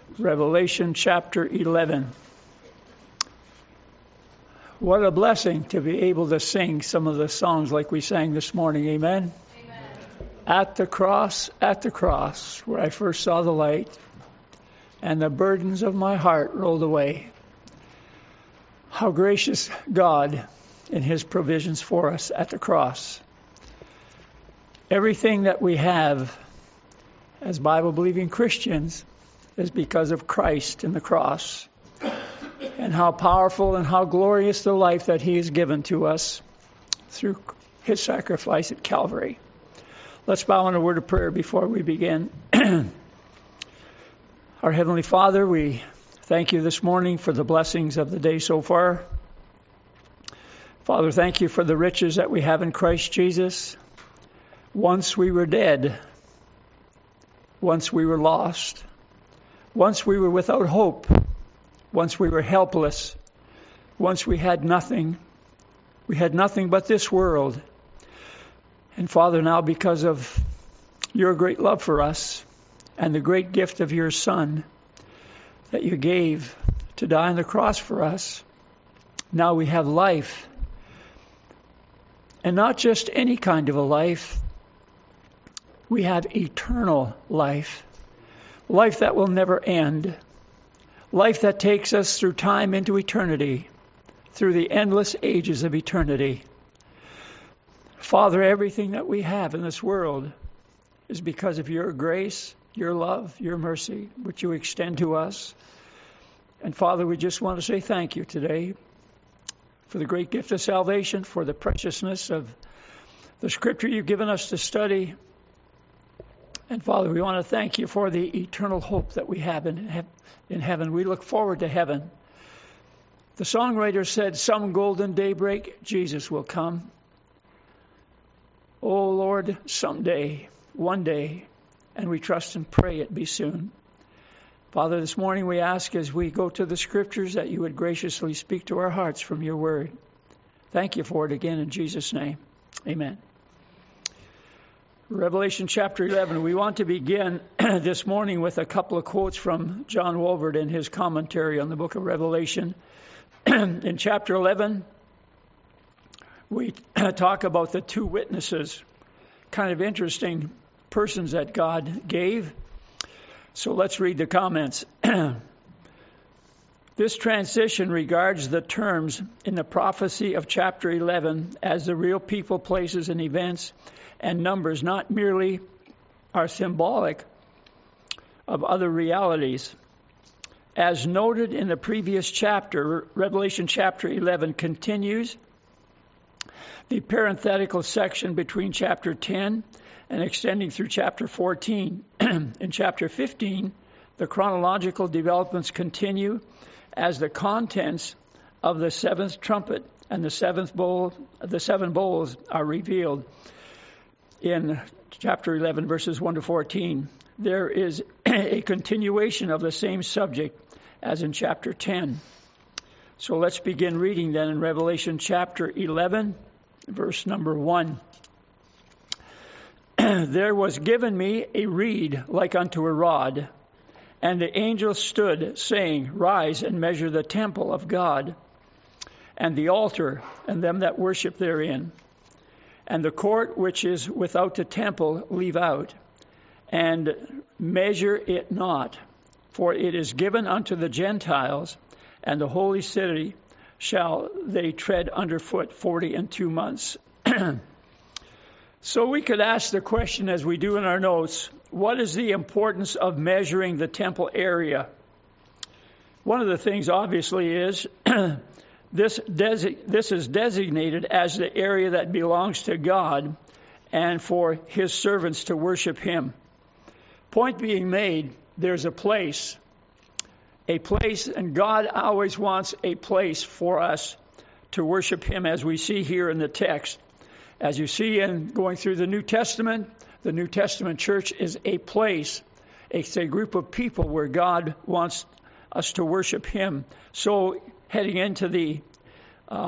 Revelation chapter 11. What a blessing to be able to sing some of the songs like we sang this morning. Amen? Amen. At the cross, where I first saw the light, and the burdens of my heart rolled away. How gracious God in His provisions for us at the cross. Everything that we have as Bible-believing Christians is because of Christ and the cross, and how powerful and how glorious the life that He has given to us through His sacrifice at Calvary. Let's bow in a word of prayer before we begin. Our Heavenly Father, we thank You this morning for the blessings of the day so far. Father, thank You for the riches that we have in Christ Jesus. Once we were dead. Once we were lost. Once we were without hope. Once we were helpless. Once we had nothing. We had nothing but this world. And Father, now because of Your great love for us and the great gift of Your Son that You gave to die on the cross for us, now we have life. And not just any kind of a life. We have eternal life. Life that will never end. Life that takes us through time into eternity. Through the endless ages of eternity. Father, everything that we have in this world is because of Your grace, Your love, Your mercy, which You extend to us. And Father, we just want to say thank You today for the great gift of salvation, for the preciousness of the Scripture You've given us to study. And Father, we want to thank You for the eternal hope that we have in heaven. We look forward to heaven. The songwriter said, "Some golden daybreak, Jesus will come. Oh Lord, someday, one day, and we trust and pray it be soon." Father, this morning we ask as we go to the Scriptures that You would graciously speak to our hearts from Your word. Thank You for it again in Jesus' name. Amen. Revelation chapter 11. We want to begin this morning with a couple of quotes from John Walvoord in his commentary on the book of Revelation. In chapter 11, we talk about the two witnesses, kind of interesting persons that God gave. So let's read the comments. This transition regards the terms in the prophecy of chapter 11 as the real people, places, and events and numbers not merely are symbolic of other realities. As noted in the previous chapter, Revelation chapter 11 continues the parenthetical section between chapter 10 and extending through chapter 14. In chapter 15, the chronological developments continue as the contents of the seventh trumpet and the seven bowls are revealed. In chapter 11, verses 1 to 14, there is a continuation of the same subject as in chapter 10. So let's begin reading then in Revelation chapter 11, verse number 1. There was given me a reed like unto a rod, and the angel stood, saying, Rise and measure the temple of God, and the altar, and them that worship therein. And the court which is without the temple leave out, and measure it not, for it is given unto the Gentiles, and the holy city shall they tread underfoot 42 months. So we could ask the question, as we do in our notes, what is the importance of measuring the temple area? One of the things, obviously, is this is designated as the area that belongs to God and for His servants to worship Him. Point being made, there's a place, and God always wants a place for us to worship Him, as we see here in the text. As you see in going through the New Testament church is a place. It's a group of people where God wants us to worship Him. So heading into the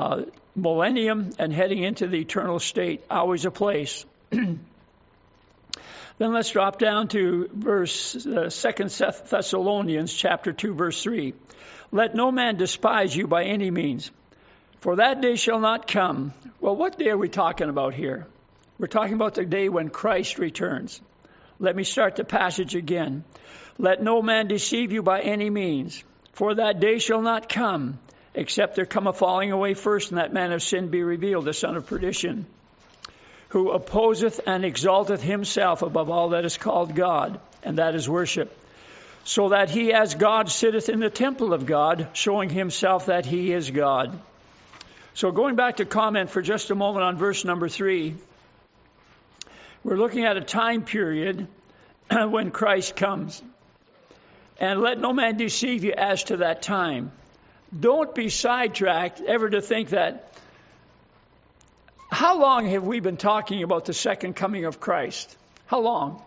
millennium and heading into the eternal state, always a place. Then let's drop down to verse 2 Thessalonians chapter 2, verse 3. Let no man despise you by any means, for that day shall not come. Well, what day are we talking about here? We're talking about the day when Christ returns. Let me start the passage again. Let no man deceive you by any means, for that day shall not come, except there come a falling away first, and that man of sin be revealed, the son of perdition, who opposeth and exalteth himself above all that is called God, and that is worship, so that he as God sitteth in the temple of God, showing himself that he is God. So going back to comment for just a moment on verse number 3, we're looking at a time period when Christ comes. And let no man deceive you as to that time. Don't be sidetracked ever to think that, how long have we been talking about the second coming of Christ? How long?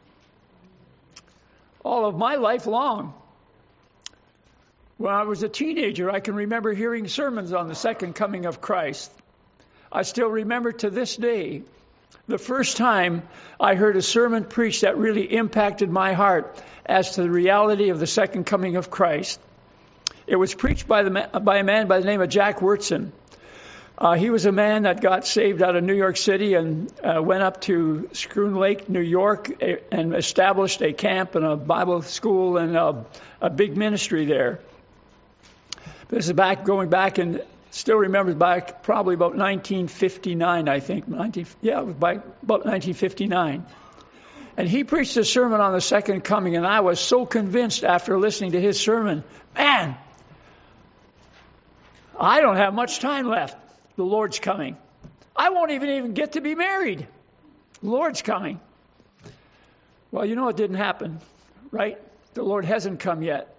All of my life long. When I was a teenager, I can remember hearing sermons on the second coming of Christ. I still remember to this day the first time I heard a sermon preached that really impacted my heart as to the reality of the second coming of Christ. It was preached by a man by the name of Jack Wyrtzen. He was a man that got saved out of New York City and went up to Schroon Lake, New York, and established a camp and a Bible school and a big ministry there. This is going back, and still remembers back probably about 1959, I think. It was by about 1959. And he preached a sermon on the second coming, and I was so convinced after listening to his sermon, man, I don't have much time left. The Lord's coming. I won't even get to be married. The Lord's coming. Well, you know it didn't happen, right? The Lord hasn't come yet.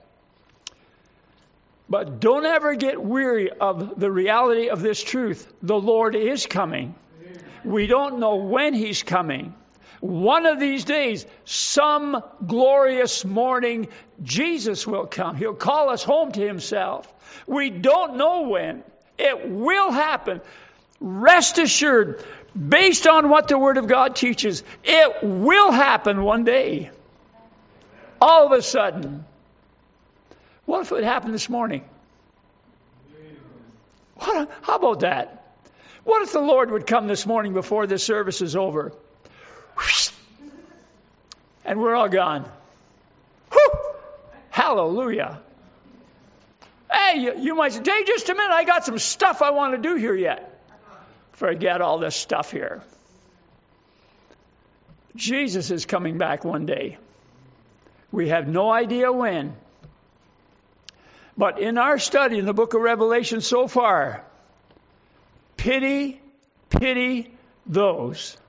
But don't ever get weary of the reality of this truth. The Lord is coming. We don't know when He's coming. One of these days, some glorious morning, Jesus will come. He'll call us home to Himself. We don't know when. It will happen. Rest assured, based on what the Word of God teaches, it will happen one day. All of a sudden. What if it happened this morning? How about that? What if the Lord would come this morning before this service is over? And we're all gone. Whew! Hallelujah. Hey, you might say, Dave, just a minute, I got some stuff I want to do here yet. Forget all this stuff here. Jesus is coming back one day. We have no idea when. But in our study in the book of Revelation so far, pity those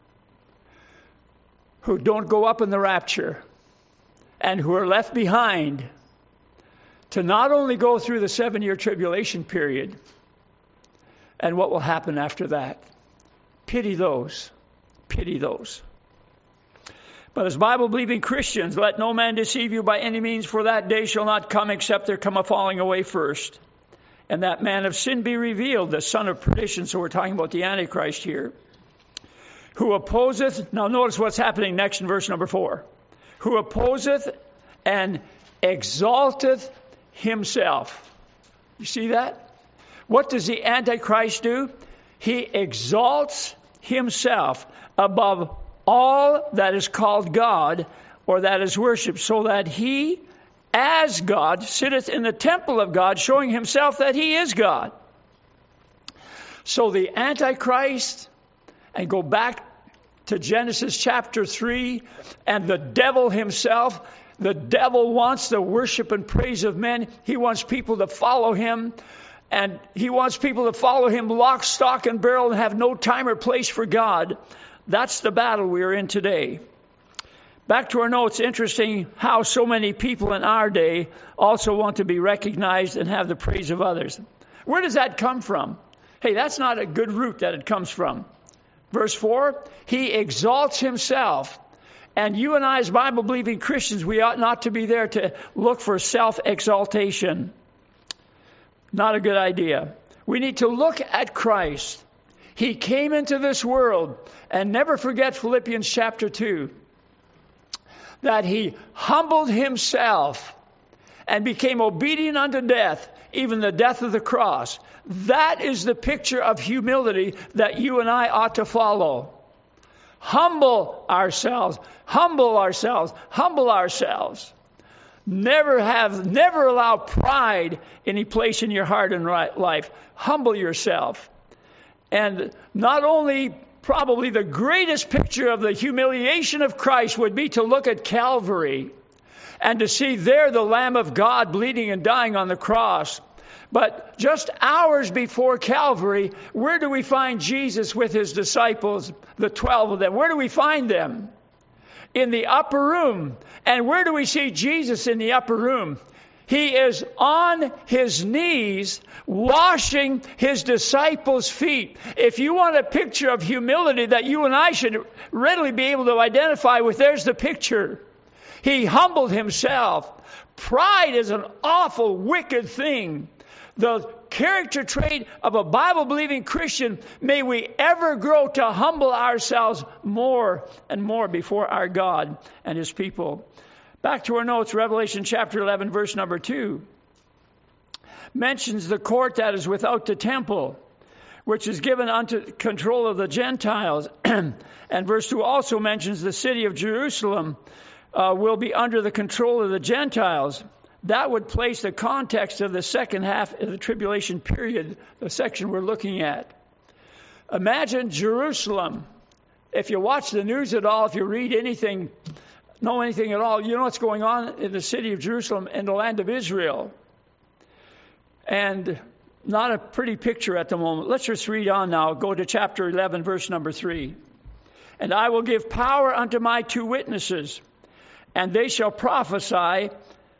who don't go up in the rapture and who are left behind to not only go through the 7-year tribulation period and what will happen after that. Pity those. Pity those. But as Bible-believing Christians, let no man deceive you by any means, for that day shall not come except there come a falling away first. And that man of sin be revealed, the son of perdition. So we're talking about the Antichrist here. Who opposeth, now notice what's happening next in verse number 4. Who opposeth and exalteth himself. You see that? What does the Antichrist do? He exalts himself above all that is called God or that is worshipped, so that he, as God, sitteth in the temple of God, showing himself that he is God. So the Antichrist, and go back to Genesis chapter 3, and the devil himself, the devil wants the worship and praise of men. He wants people to follow him. And he wants people to follow him lock, stock, and barrel and have no time or place for God. That's the battle we are in today. Back to our notes, interesting how so many people in our day also want to be recognized and have the praise of others. Where does that come from? Hey, that's not a good root that it comes from. Verse 4, he exalts himself. And you and I, as Bible-believing Christians, we ought not to be there to look for self-exaltation. Not a good idea. We need to look at Christ. He came into this world, and never forget Philippians chapter 2, that he humbled himself and became obedient unto death, even the death of the cross. That is the picture of humility that you and I ought to follow. Humble ourselves, humble ourselves, humble ourselves. Never allow pride any place in your heart and life. Humble yourself. And not only probably the greatest picture of the humiliation of Christ would be to look at Calvary and to see there the Lamb of God bleeding and dying on the cross. But just hours before Calvary, where do we find Jesus with his disciples, the 12 of them? Where do we find them? In the upper room. And where do we see Jesus in the upper room? He is on his knees washing his disciples' feet. If you want a picture of humility that you and I should readily be able to identify with, there's the picture. He humbled himself. Pride is an awful, wicked thing. The character trait of a Bible-believing Christian, may we ever grow to humble ourselves more and more before our God and his people. Back to our notes, Revelation chapter 11, verse number 2. Mentions the court that is without the temple, which is given unto control of the Gentiles. And verse 2 also mentions the city of Jerusalem will be under the control of the Gentiles. That would place the context of the second half of the tribulation period, the section we're looking at. Imagine Jerusalem. If you watch the news at all, if you read anything, know anything at all, you know what's going on in the city of Jerusalem in the land of Israel. And not a pretty picture at the moment. Let's just read on now. Go to chapter 11, verse number 3. And I will give power unto my 2 witnesses, and they shall prophesy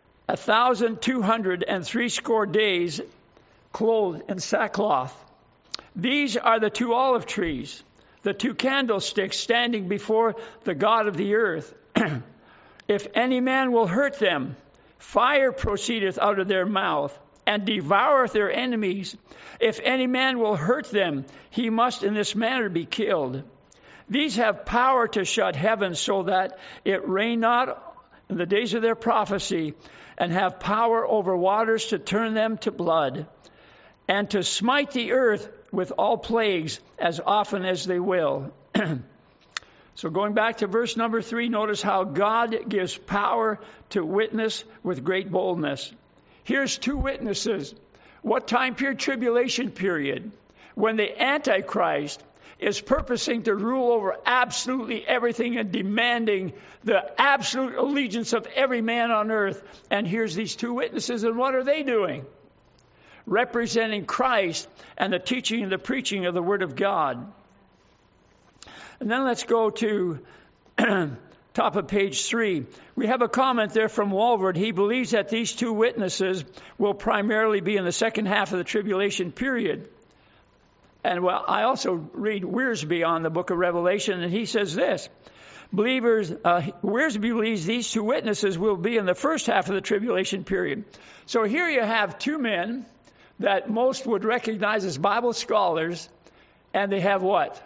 1,260 days, clothed in sackcloth. These are the 2 olive trees, the 2 candlesticks standing before the God of the earth. If any man will hurt them, fire proceedeth out of their mouth, and devoureth their enemies. If any man will hurt them, he must in this manner be killed. These have power to shut heaven so that it rain not in the days of their prophecy, and have power over waters to turn them to blood, and to smite the earth with all plagues as often as they will. So going back to verse number 3, notice how God gives power to witness with great boldness. Here's 2 witnesses. What time period? Tribulation period. When the Antichrist is purposing to rule over absolutely everything and demanding the absolute allegiance of every man on earth. And here's these 2 witnesses, and what are they doing? Representing Christ and the teaching and the preaching of the Word of God. And then let's go to top of page 3. We have a comment there from Walvoord. He believes that these 2 witnesses will primarily be in the second half of the tribulation period. And well, I also read Wiersbe on the book of Revelation, and he says this. Wiersbe believes these 2 witnesses will be in the first half of the tribulation period. So here you have 2 men that most would recognize as Bible scholars, and they have what?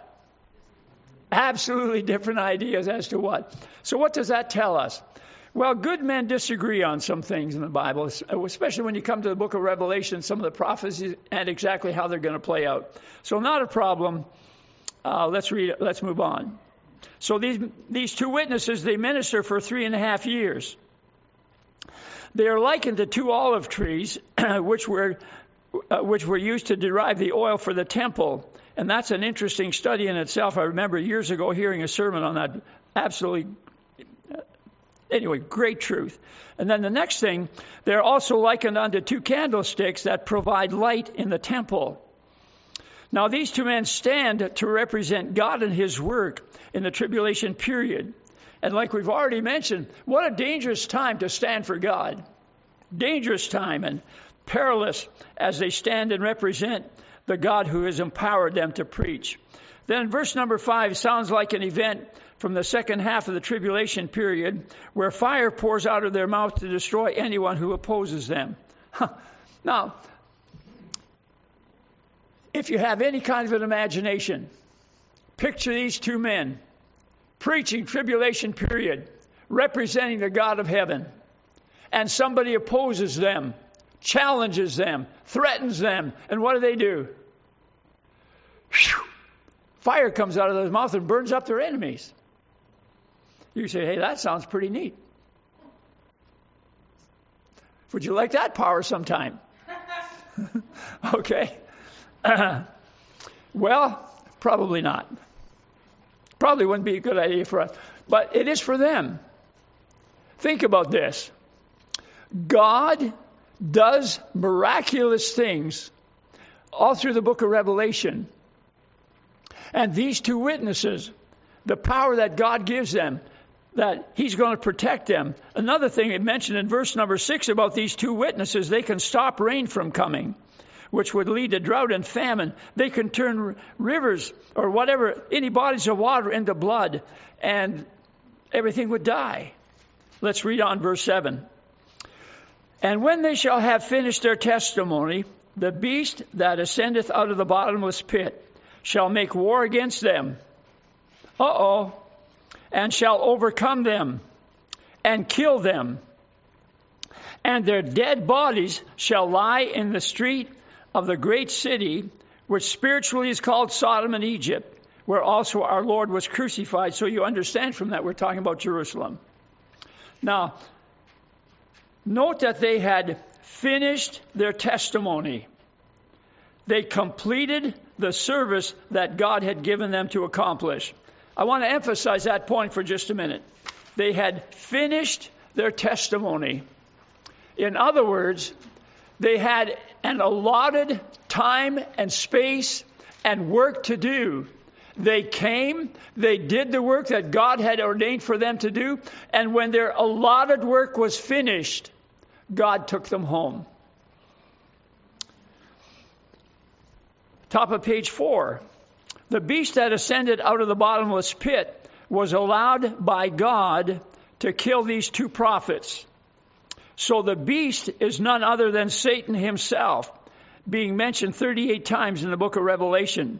Absolutely different ideas as to what. So what does that tell us? Well, good men disagree on some things in the Bible, especially when you come to the book of Revelation, some of the prophecies and exactly how they're going to play out. So not a problem. Let's read it. Let's move on. So these 2 witnesses, they minister for 3.5 years. They are likened to 2 olive trees, which were used to derive the oil for the temple. And that's an interesting study in itself. I remember years ago hearing a sermon on that. Absolutely. Anyway, great truth. And then the next thing, they're also likened unto 2 candlesticks that provide light in the temple. Now, these 2 men stand to represent God and his work in the tribulation period. And like we've already mentioned, what a dangerous time to stand for God. Dangerous time and perilous as they stand and represent the God who has empowered them to preach. Then verse number 5 sounds like an event from the second half of the tribulation period where fire pours out of their mouth to destroy anyone who opposes them. Now, If you have any kind of an imagination, picture these two men preaching tribulation period, representing the God of heaven, and somebody opposes them, challenges them, threatens them, and what do? Whew! Fire comes out of their mouth and burns up their enemies. You say, hey, that sounds pretty neat. Would you like that power sometime? Okay. Well, probably not. Probably wouldn't be a good idea for us. But it is for them. Think about this. God does miraculous things all through the book of Revelation. And these two witnesses, the power that God gives them, that He's going to protect them. Another thing it mentioned in verse number 6 about these two witnesses, they can stop rain from coming, which would lead to drought and famine. They can turn rivers or whatever, any bodies of water into blood, and everything would die. Let's read on verse 7. And when they shall have finished their testimony, the beast that ascendeth out of the bottomless pit shall make war against them. And shall overcome them and kill them. And their dead bodies shall lie in the street of the great city, which spiritually is called Sodom and Egypt, where also our Lord was crucified. So you understand from that we're talking about Jerusalem. Now, note that they had finished their testimony. They completed the service that God had given them to accomplish. I want to emphasize that point for just a minute. They had finished their testimony. In other words, they had an allotted time and space and work to do. They came, they did the work that God had ordained for them to do, and when their allotted work was finished, God took them home. Top of page 4. The beast that ascended out of the bottomless pit was allowed by God to kill these two prophets. So the beast is none other than Satan himself, being mentioned 38 times in the book of Revelation.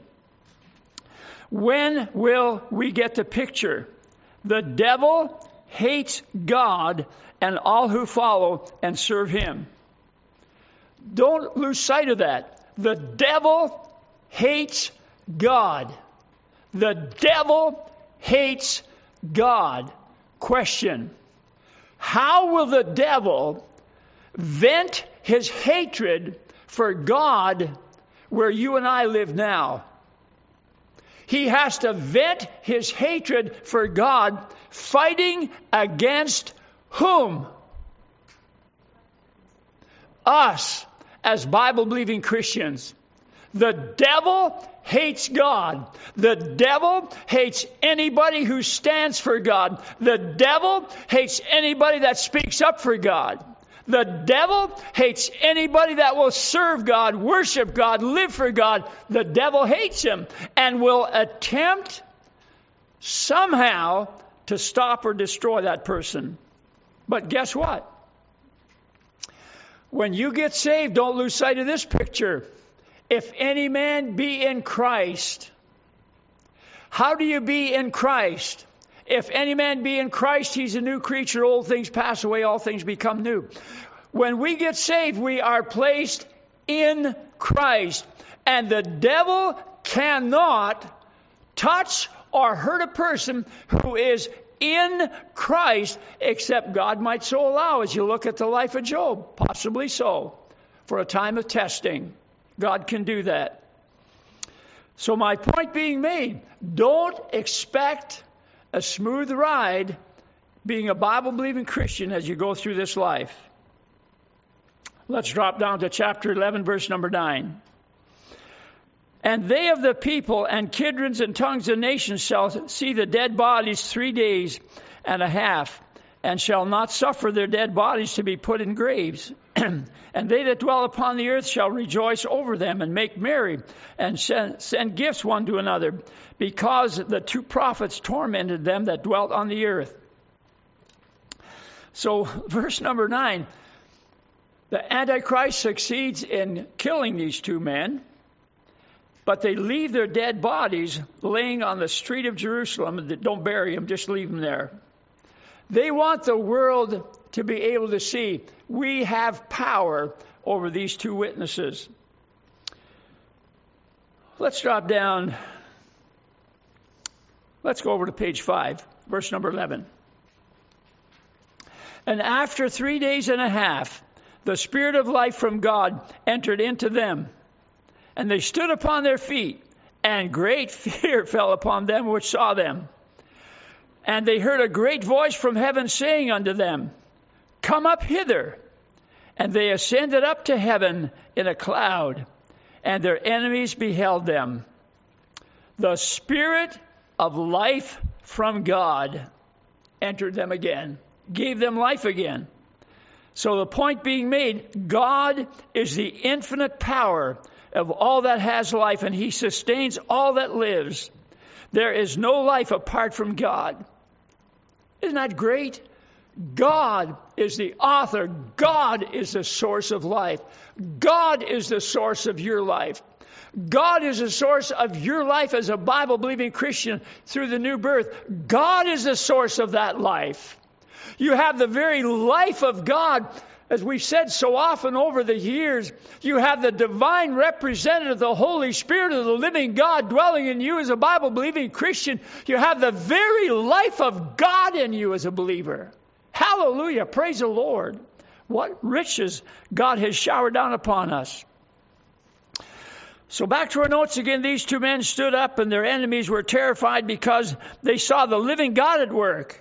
When will we get the picture? The devil hates God and all who follow and serve him. Don't lose sight of that. The devil hates God. The devil hates God. Question: how will the devil vent his hatred for God where you and I live now? He has to vent his hatred for God fighting against whom? Us, as Bible-believing Christians. The devil hates God. The devil hates anybody who stands for God. The devil hates anybody that speaks up for God. The devil hates anybody that will serve God, worship God, live for God. The devil hates him and will attempt somehow to stop or destroy that person. But guess what? When you get saved, don't lose sight of this picture. If any man be in Christ, how do you be in Christ? If any man be in Christ, he's a new creature. Old things pass away, all things become new. When we get saved, we are placed in Christ. And the devil cannot touch or hurt a person who is in Christ, except God might so allow, as you look at the life of Job, possibly so, for a time of testing. God can do that. So my point being made, don't expect a smooth ride being a Bible-believing Christian as you go through this life. Let's drop down to chapter 11, verse number 9. And they of the people and kindreds and tongues and nations shall see the dead bodies 3 days and a half, and shall not suffer their dead bodies to be put in graves. And they that dwell upon the earth shall rejoice over them and make merry and send gifts one to another, because the two prophets tormented them that dwelt on the earth. So verse number 9, the Antichrist succeeds in killing these two men. But they leave their dead bodies laying on the street of Jerusalem. Don't bury them, just leave them there. They want the world to be able to see we have power over these two witnesses. Let's drop down. Let's go over to page 5, verse number 11. And after 3 days and a half, the Spirit of life from God entered into them. And they stood upon their feet, and great fear fell upon them which saw them. And they heard a great voice from heaven saying unto them, Come up hither. And they ascended up to heaven in a cloud, and their enemies beheld them. The Spirit of life from God entered them again, gave them life again. So the point being made, God is the infinite power of all that has life, and He sustains all that lives. There is no life apart from God. Isn't that great? God is the author. God is the source of life. God is the source of your life. God is the source of your life as a Bible-believing Christian through the new birth. God is the source of that life. You have the very life of God. As we've said so often over the years, you have the divine representative, the Holy Spirit of the living God dwelling in you as a Bible-believing Christian. You have the very life of God in you as a believer. Hallelujah. Praise the Lord. What riches God has showered down upon us. So back to our notes again. These two men stood up, and their enemies were terrified because they saw the living God at work.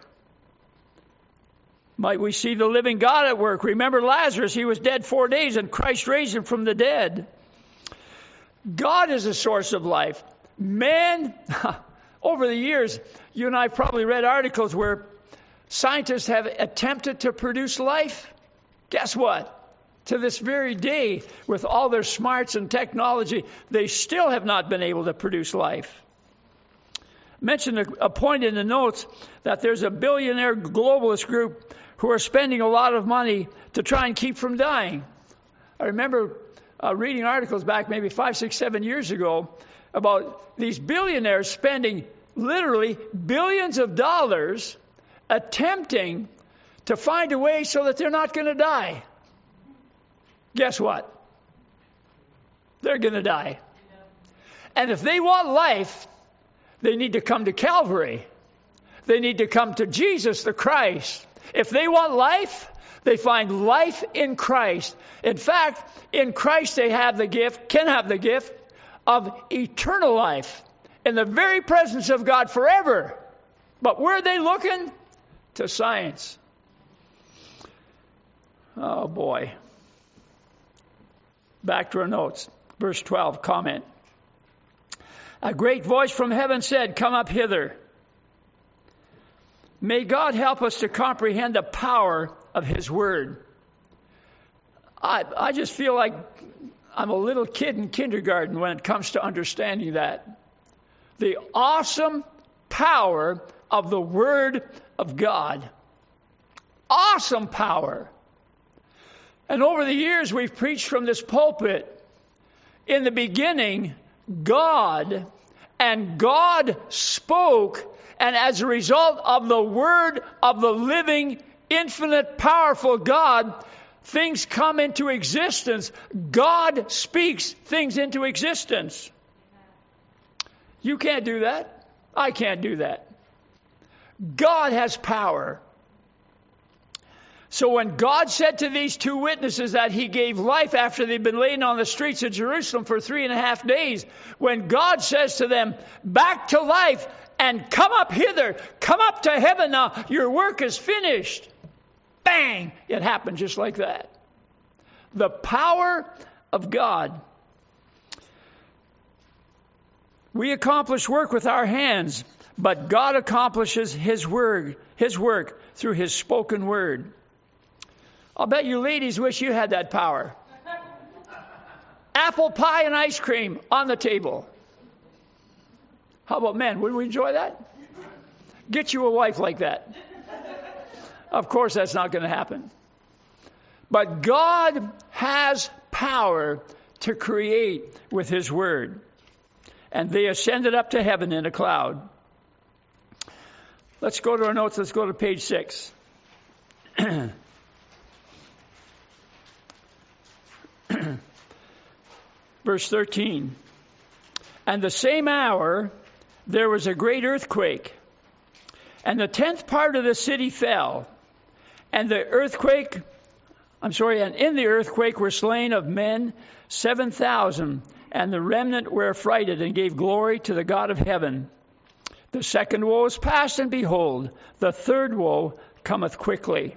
Might we see the living God at work? Remember Lazarus, he was dead 4 days, and Christ raised him from the dead. God is the source of life. Man, over the years, you and I have probably read articles where scientists have attempted to produce life. Guess what? To this very day, with all their smarts and technology, they still have not been able to produce life. I mentioned a point in the notes that there's a billionaire globalist group who are spending a lot of money to try and keep from dying. I remember reading articles back maybe 5, 6, 7 years ago about these billionaires spending literally billions of dollars attempting to find a way so that they're not going to die. Guess what? They're going to die. And if they want life, they need to come to Calvary. They need to come to Jesus the Christ. If they want life, they find life in Christ. In fact, in Christ they can have the gift of eternal life in the very presence of God forever. But where are they looking? To science. Oh boy. Back to our notes. Verse 12, comment. A great voice from heaven said, Come up hither. May God help us to comprehend the power of His Word. I just feel like I'm a little kid in kindergarten when it comes to understanding that. The awesome power of the Word of God. Awesome power. And over the years we've preached from this pulpit. In the beginning, God, and God spoke. And as a result of the word of the living, infinite, powerful God, things come into existence. God speaks things into existence. You can't do that. I can't do that. God has power. So when God said to these two witnesses that He gave life after they'd been laying on the streets of Jerusalem for 3.5 days, when God says to them, back to life, and come up hither, come up to heaven now, your work is finished. Bang! It happened just like that. The power of God. We accomplish work with our hands, but God accomplishes His work through His spoken word. I'll bet you ladies wish you had that power. Apple pie and ice cream on the table. How about men? Would we enjoy that? Get you a wife like that. Of course, that's not going to happen. But God has power to create with His Word. and they ascended up to heaven in a cloud. Let's go to our notes. Let's go to page 6. Verse 13. And the same hour there was a great earthquake, and the 10th part of the city fell, and in the earthquake were slain of men 7,000, and the remnant were affrighted and gave glory to the God of heaven. The second woe is past, and behold, the third woe cometh quickly.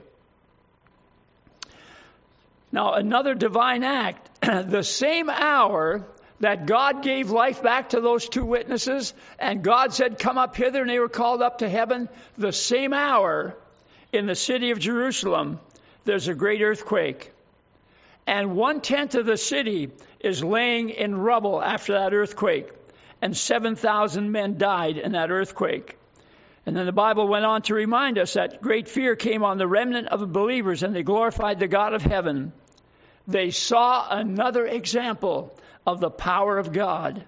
Now, another divine act. The same hour that God gave life back to those two witnesses, and God said, come up hither, and they were called up to heaven. The same hour in the city of Jerusalem, there's a great earthquake. And 1/10 of the city is laying in rubble after that earthquake. And 7,000 men died in that earthquake. And then the Bible went on to remind us that great fear came on the remnant of the believers, and they glorified the God of heaven. They saw another example of the power of God.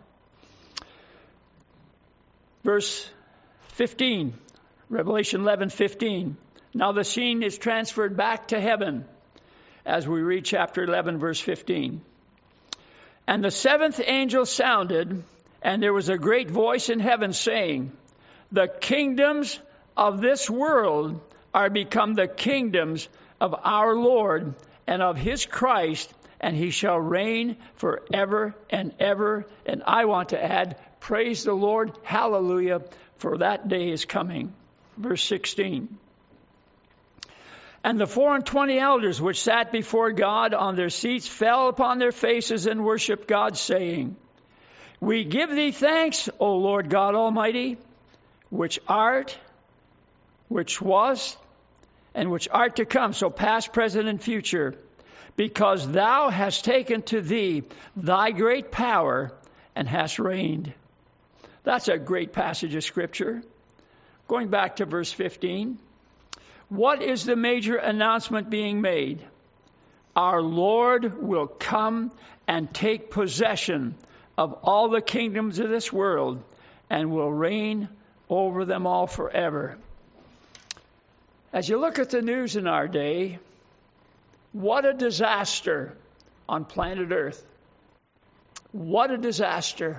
Verse 15, Revelation 11:15. Now the scene is transferred back to heaven as we read chapter 11, verse 15. And the 7th angel sounded, and there was a great voice in heaven saying, the kingdoms of this world are become the kingdoms of our Lord and of his Christ, and he shall reign forever and ever. And I want to add, praise the Lord, hallelujah, for that day is coming. Verse 16. And the 24 elders which sat before God on their seats fell upon their faces and worshipped God, saying, we give thee thanks, O Lord God Almighty, which art, which was, and which art to come, so past, present, and future, because thou hast taken to thee thy great power and hast reigned. That's a great passage of Scripture. Going back to verse 15. What is the major announcement being made? Our Lord will come and take possession of all the kingdoms of this world and will reign over them all forever. As you look at the news in our day, what a disaster on planet Earth. What a disaster.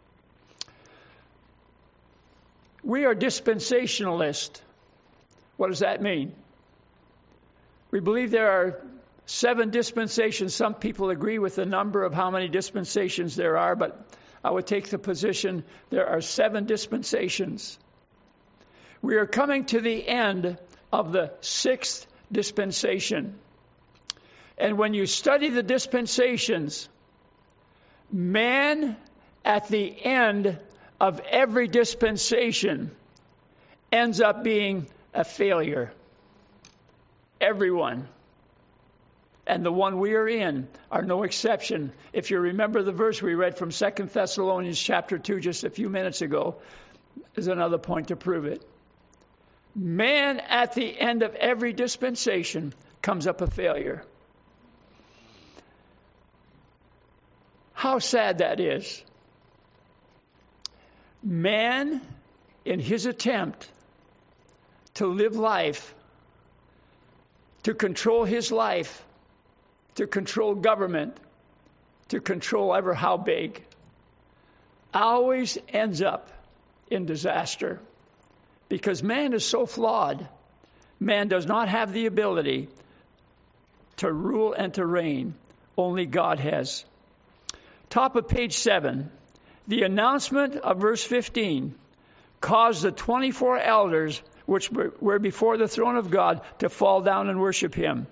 We are dispensationalists. What does that mean? We believe there are 7 dispensations. Some people agree with the number of how many dispensations there are, but I would take the position there are 7 dispensations. We are coming to the end of the 6th dispensation. And when you study the dispensations, man at the end of every dispensation ends up being a failure. Everyone. And the one we are in are no exception. If you remember the verse we read from 2 Thessalonians chapter 2 just a few minutes ago, is another point to prove it. Man at the end of every dispensation comes up a failure. How sad that is. Man, in his attempt to live life, to control his life, to control government, to control ever how big, always ends up in disaster. Because man is so flawed. Man does not have the ability to rule and to reign. Only God has. Top of page 7. The announcement of verse 15 caused the 24 elders which were before the throne of God to fall down and worship him.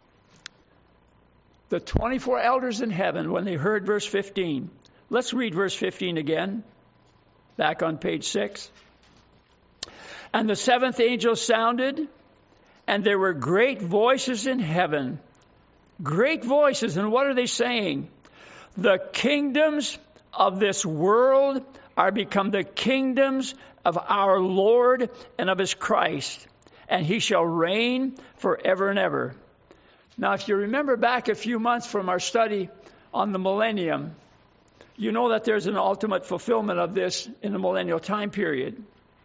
The 24 elders in heaven, when they heard verse 15. Let's read verse 15 again. Back on page 6. And the 7th angel sounded, and there were great voices in heaven. Great voices. And what are they saying? The kingdoms of this world are become the kingdoms of our Lord and of his Christ, and he shall reign forever and ever. Now, if you remember back a few months from our study on the millennium, You know that there's an ultimate fulfillment of this in the millennial time period.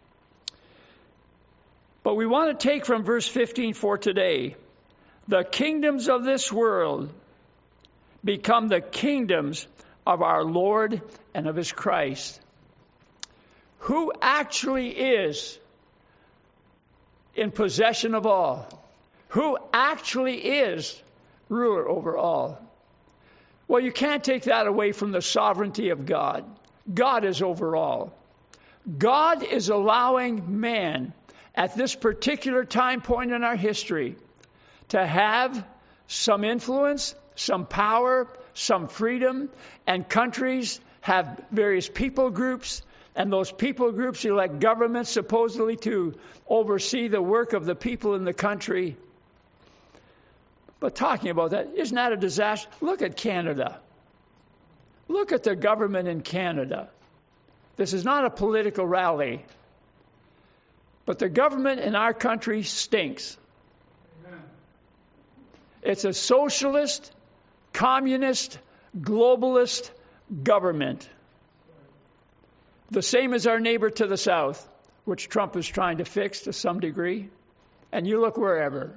But we want to take from verse 15 for today, the kingdoms of this world become the kingdoms of our Lord and of his Christ. Who actually is in possession of all? Who actually is ruler over all? Well, you can't take that away from the sovereignty of God. God is over all. God is allowing man at this particular time point in our history to have some influence, some power, some freedom, and countries have various people groups, and those people groups elect governments supposedly to oversee the work of the people in the country. But talking about that, isn't that a disaster? Look at Canada. Look at the government in Canada. This is not a political rally. But the government in our country stinks. Amen. It's a socialist, communist, globalist government. The same as our neighbor to the south, which Trump is trying to fix to some degree. And you look wherever.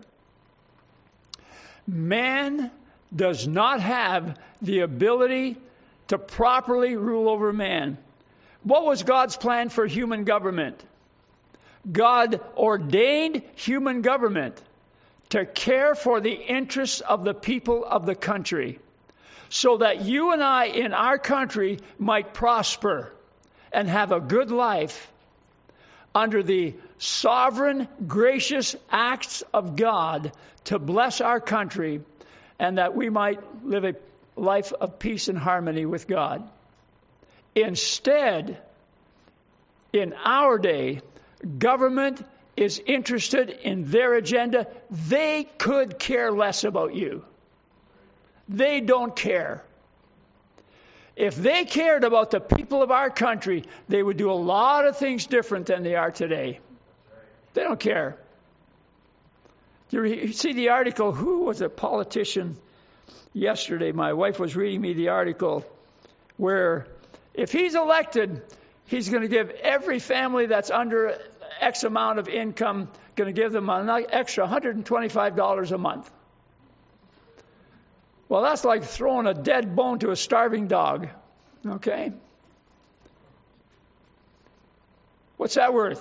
Man does not have the ability to properly rule over man. What was God's plan for human government? God ordained human government to care for the interests of the people of the country, so that you and I in our country might prosper and have a good life under the sovereign, gracious acts of God to bless our country, and that we might live a life of peace and harmony with God. Instead, in our day, government is interested in their agenda. They could care less about you. They don't care. If they cared about the people of our country, they would do a lot of things different than they are today. They don't care. You see the article, who was a politician yesterday? My wife was reading me the article where if he's elected, he's going to give every family that's under X amount of income, going to give them an extra $125 a month. Well, that's like throwing a dead bone to a starving dog. Okay? What's that worth?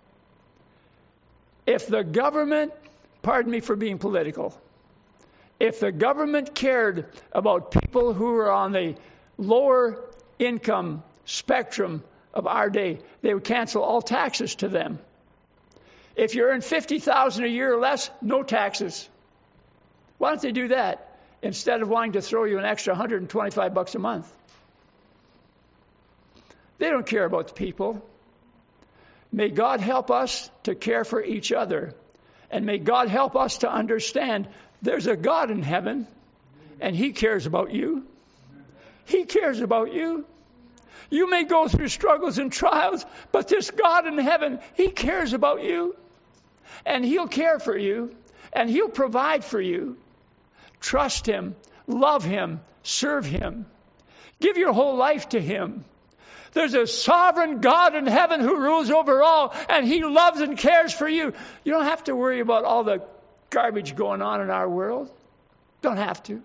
If the government, pardon me for being political, if the government cared about people who are on the lower income spectrum of our day, they would cancel all taxes to them. If you earn $50,000 a year or less, no taxes. Why don't they do that instead of wanting to throw you an extra $125 a month? They don't care about the people. May God help us to care for each other. And may God help us to understand there's a God in heaven, and He cares about you. He cares about you. You may go through struggles and trials, but this God in heaven, He cares about you. And He'll care for you, and He'll provide for you. Trust Him, love Him, serve Him. Give your whole life to Him. There's a sovereign God in heaven who rules over all, and He loves and cares for you. You don't have to worry about all the garbage going on in our world. Don't have to.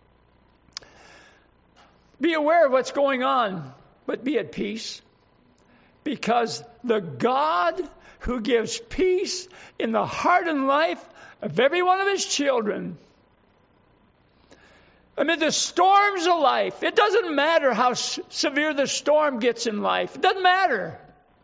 Be aware of what's going on, but be at peace. Because the God who gives peace in the heart and life of every one of His children, amid the storms of life, it doesn't matter how severe the storm gets in life. It doesn't matter.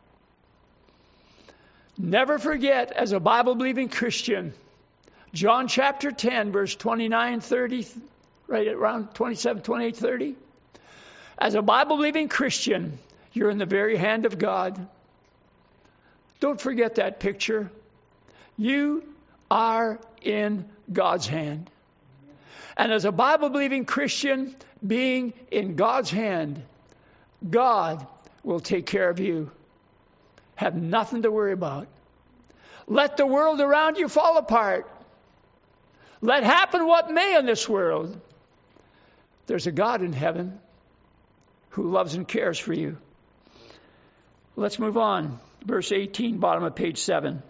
Never forget, as a Bible-believing Christian, John chapter 10, verse 29, 30, right around 27, 28, 30. As a Bible-believing Christian, you're in the very hand of God. Don't forget that picture. You are in God's hand. And as a Bible-believing Christian, being in God's hand, God will take care of you. Have nothing to worry about. Let the world around you fall apart. Let happen what may in this world. There's a God in heaven who loves and cares for you. Let's move on. Verse 18, bottom of page 7.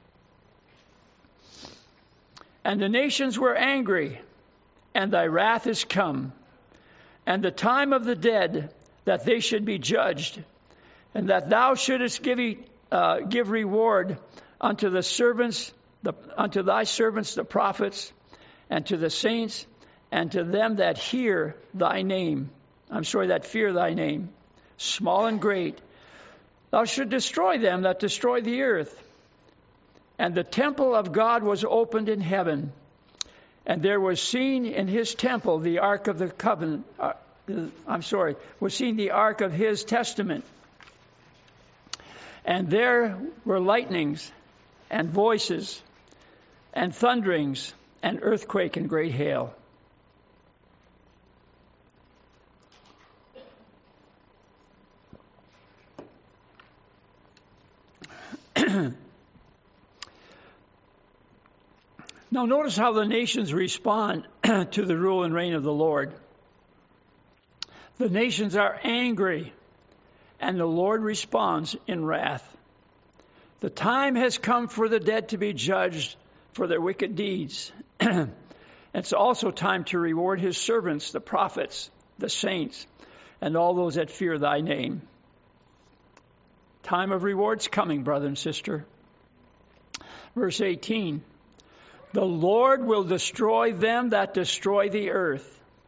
And the nations were angry, and thy wrath is come, and the time of the dead, that they should be judged, and that thou shouldest give reward unto thy servants the prophets, and to the saints, and to them that hear thy name. That fear thy name, small and great. Thou should destroy them that destroy the earth. And the temple of God was opened in heaven, and there was seen in his temple the ark of the covenant. Was seen the ark of his testament. And there were lightnings, and voices, and thunderings, and earthquake, and great hail. Now notice how the nations respond to the rule and reign of the Lord. The nations are angry, and the Lord responds in wrath. The time has come for the dead to be judged for their wicked deeds. It's also time to reward his servants, the prophets, the saints, and all those that fear thy name. Time of reward's coming, brother and sister. Verse 18. The Lord will destroy them that destroy the earth.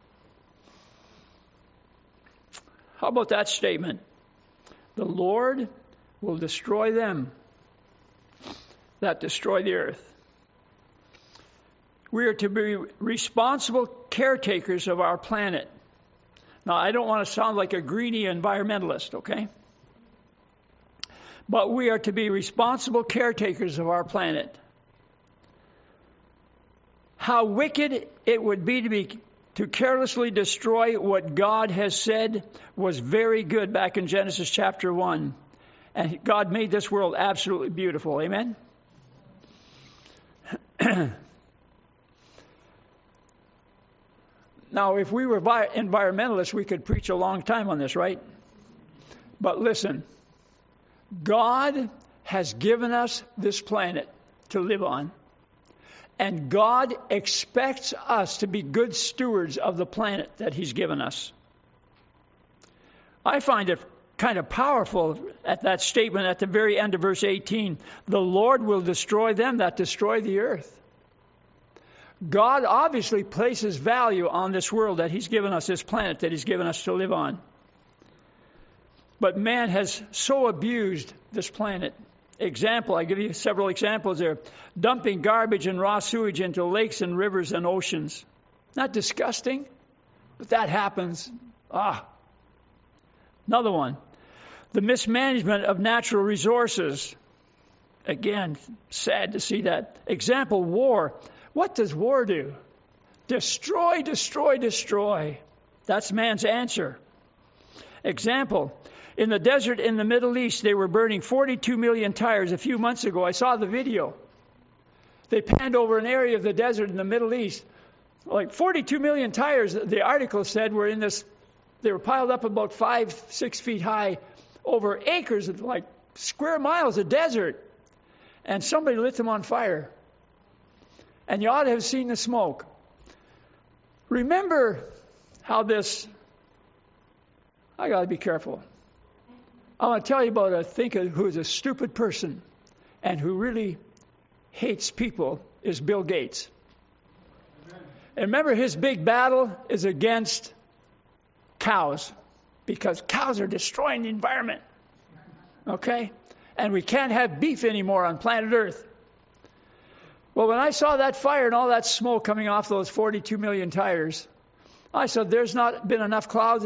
How about that statement? The Lord will destroy them that destroy the earth. We are to be responsible caretakers of our planet. Now, I don't want to sound like a greedy environmentalist, okay? But we are to be responsible caretakers of our planet. How wicked it would be to carelessly destroy what God has said was very good back in Genesis chapter 1. And God made this world absolutely beautiful. Amen? Now, if we were environmentalists, we could preach a long time on this, right? But listen, God has given us this planet to live on. And God expects us to be good stewards of the planet that he's given us. I find it kind of powerful at that statement at the very end of verse 18. The Lord will destroy them that destroy the earth. God obviously places value on this world that he's given us, this planet that he's given us to live on. But man has so abused this planet. Example, I give you several examples there. Dumping garbage and raw sewage into lakes and rivers and oceans. Not disgusting, but that happens. Another one. The mismanagement of natural resources. Again, sad to see that. Example, war. What does war do? Destroy, destroy, destroy. That's man's answer. Example, in the desert in the Middle East, they were burning 42 million tires a few months ago. I saw the video. They panned over an area of the desert in the Middle East. Like 42 million tires, the article said, were in this, they were piled up about 5-6 feet high over acres of like square miles of desert. And somebody lit them on fire. And you ought to have seen the smoke. Remember how this, I got to be careful. I want to tell you about a thinker who is a stupid person and who really hates people is Bill Gates. And remember, his big battle is against cows because cows are destroying the environment. Okay? And we can't have beef anymore on planet Earth. Well, when I saw that fire and all that smoke coming off those 42 million tires, I said, there's not been enough cows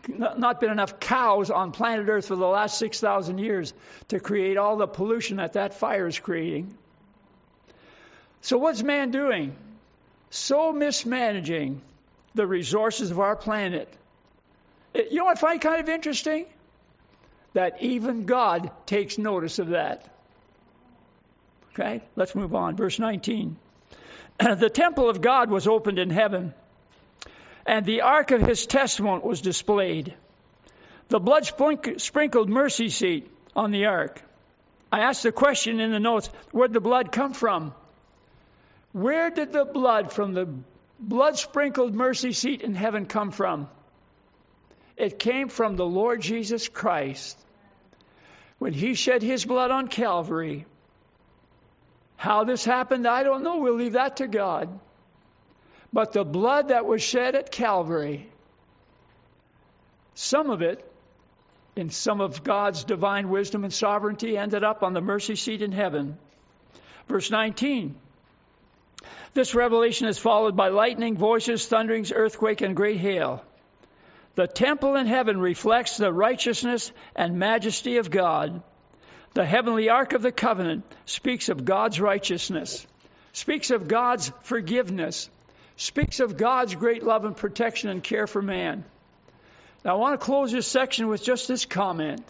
on planet Earth for the last 6,000 years to create all the pollution that fire is creating. So what's man doing? So mismanaging the resources of our planet. You know what I find kind of interesting? That even God takes notice of that. Okay, let's move on. Verse 19. The temple of God was opened in heaven, and the ark of his testament was displayed. The blood sprinkled mercy seat on the ark. I asked the question in the notes, where'd the blood come from? Where did the blood from the blood-sprinkled mercy seat in heaven come from? It came from the Lord Jesus Christ. When he shed his blood on Calvary. How this happened, I don't know. We'll leave that to God. But the blood that was shed at Calvary, some of it, in some of God's divine wisdom and sovereignty, ended up on the mercy seat in heaven. Verse 19. This revelation is followed by lightning, voices, thunderings, earthquake, and great hail. The temple in heaven reflects the righteousness and majesty of God. The heavenly ark of the covenant speaks of God's righteousness, speaks of God's forgiveness, speaks of God's great love and protection and care for man. Now, I want to close this section with just this comment.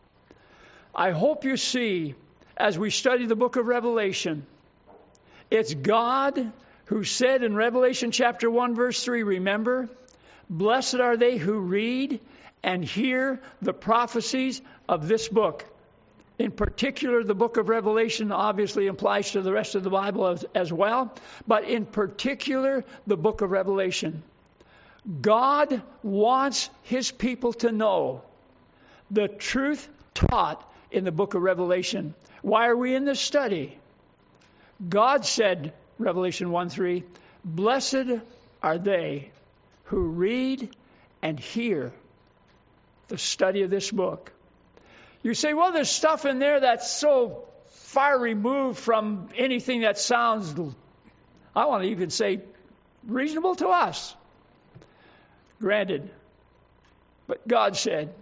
I hope you see, as we study the book of Revelation, it's God who said in Revelation chapter 1, verse 3, remember, blessed are they who read and hear the prophecies of this book. In particular, the book of Revelation obviously applies to the rest of the Bible as well, but in particular, the book of Revelation. God wants his people to know the truth taught in the book of Revelation. Why are we in this study? God said, Revelation 1:3, blessed are they who read and hear the study of this book. You say, well, there's stuff in there that's so far removed from anything that sounds, I want to even say, reasonable to us. Granted. But God said,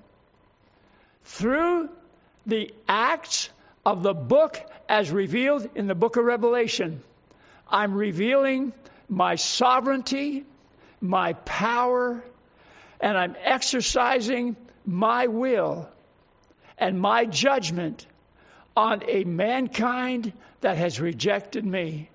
through the acts of the book as revealed in the book of Revelation, I'm revealing my sovereignty, my power, and I'm exercising my will and my judgment on a mankind that has rejected me.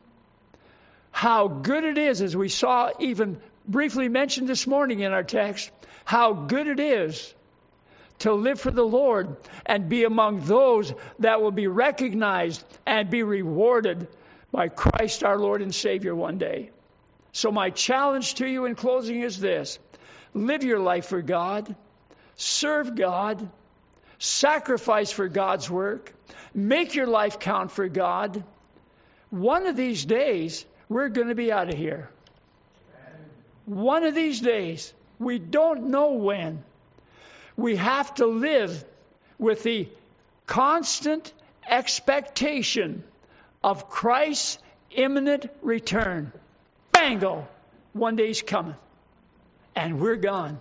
How good it is, as we saw even briefly mentioned this morning in our text, how good it is to live for the Lord and be among those that will be recognized and be rewarded by Christ our Lord and Savior one day. So my challenge to you in closing is this. Live your life for God. Serve God. Sacrifice for God's work. Make your life count for God. One of these days, we're going to be out of here. One of these days. We don't know when. We have to live with the constant expectation of Christ's imminent return. Bango! One day's coming. And we're gone.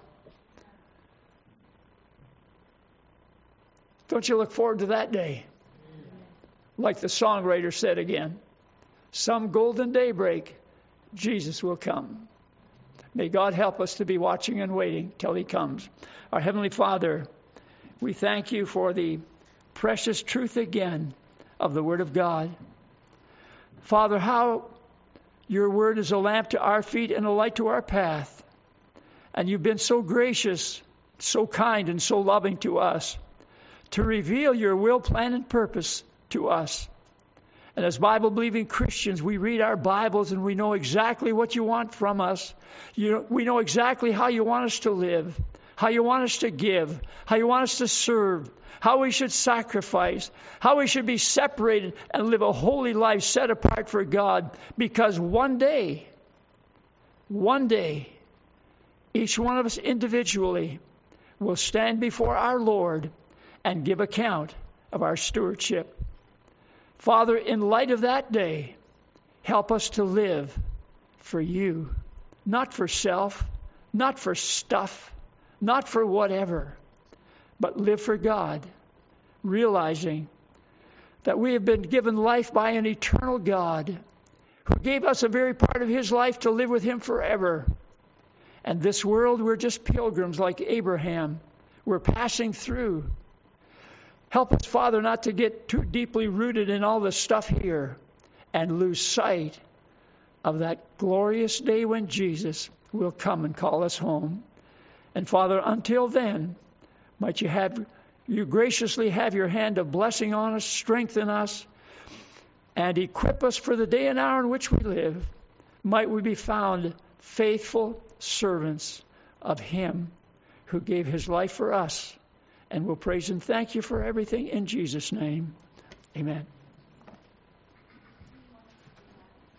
Don't you look forward to that day? Like the songwriter said again, some golden daybreak, Jesus will come. May God help us to be watching and waiting till he comes. Our Heavenly Father, we thank you for the precious truth again of the Word of God. Father, how your Word is a lamp to our feet and a light to our path. And you've been so gracious, so kind, and so loving to us to reveal your will, plan, and purpose to us. And as Bible-believing Christians, we read our Bibles and we know exactly what you want from us. We know exactly how you want us to live, how you want us to give, how you want us to serve, how we should sacrifice, how we should be separated and live a holy life set apart for God. Because one day, each one of us individually will stand before our Lord and give account of our stewardship. Father, in light of that day, help us to live for you, not for self, not for stuff, not for whatever, but live for God, realizing that we have been given life by an eternal God who gave us a very part of his life to live with him forever. And this world, we're just pilgrims like Abraham. We're passing through. Help us, Father, not to get too deeply rooted in all the stuff here and lose sight of that glorious day when Jesus will come and call us home. And Father, until then, Might you graciously have your hand of blessing on us, strengthen us, and equip us for the day and hour in which we live. Might we be found faithful servants of Him who gave His life for us. And we'll praise and thank you for everything in Jesus' name. Amen.